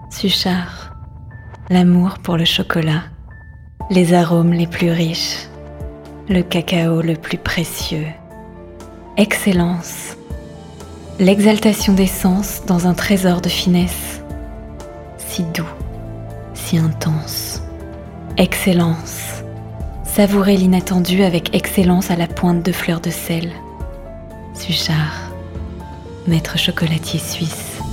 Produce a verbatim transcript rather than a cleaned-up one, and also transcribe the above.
Suchard, l'amour pour le chocolat, les arômes les plus riches, le cacao le plus précieux. Excellence, l'exaltation des sens dans un trésor de finesse, si doux, si intense. Excellence, savourer l'inattendu avec excellence à la pointe de fleurs de sel. Suchard, maître chocolatier suisse.